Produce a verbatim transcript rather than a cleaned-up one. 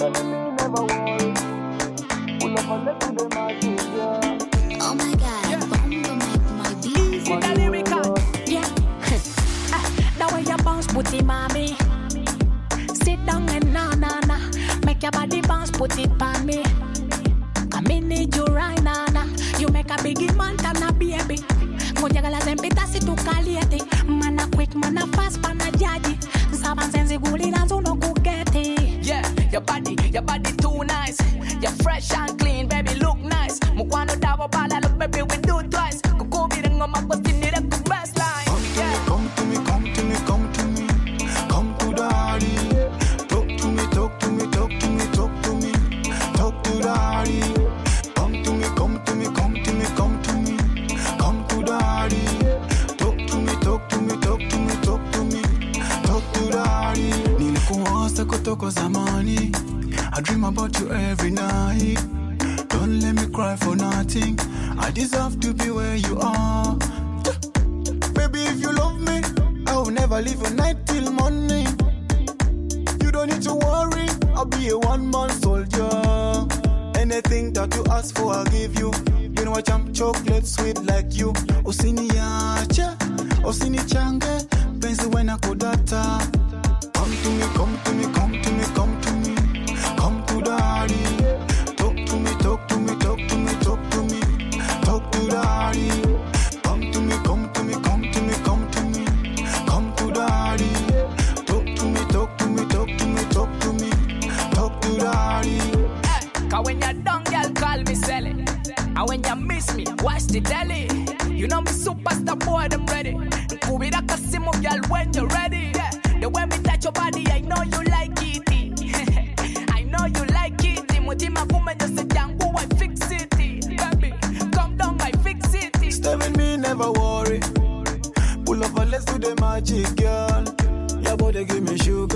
telling me never worry. Pull up and let's do the magic, yeah. Oh my God, yeah. Bongo make my beat. Easy the lyrical. Yeah. The way you bounce, put it, mommy. Sit down and na na na. Make your body bounce, put it on me. Come in, need you right now, na. You make a biggie man, turn a baby. Moja gala zempita si tu kalieti. Mana quick, mana fast, mana jaji. Saban sensi guli lanzo no kugeti. Yeah, your body, your body too nice. You're fresh and clean, baby, look nice. Mukwano dawa bala, look baby, we do twice. Kukubi rengo makosti nire kubest line. Come to me, come to me, come to me, come to daddy. Talk to me, talk to me, talk to me, talk to me, talk to daddy. Come to me, come to me, come to me, come to me, come to daddy. Talk to me, talk to me, talk to me, talk to me, talk to daddy. Nilikuasa kutoka zamani. I dream about you every night. Don't let me cry for nothing. I deserve to be where you are. Baby, if you love me, I will never leave you night till morning. You don't need to worry, I'll be a one-man soldier. Anything that you ask for, I'll give you. You know I jump chocolate sweet like you. Usini yacha, usini change, penzi wena kodata. Come to me, come to me, come to me, come to me, come to daddy. Talk to me, talk to me, talk to me, talk to me, talk to daddy. Come to me, come to me, come to me, come to me, come to daddy. Talk to me, talk to me, talk to me, talk to me, talk to daddy. Hey, cause when you're done, girl, call me Sally. And when you miss me, watch the telly. You know me superstar boy, I'm ready. Kubida Kasimo, girl, when you're ready. Yeah. The way me touch your body, I know you like it. I know you like it. Mutima woman just sit down, go I fix it. Baby, come down, I fix it. Stay with me, never worry. Pull up and let's do the magic, girl. Your body give me sugar.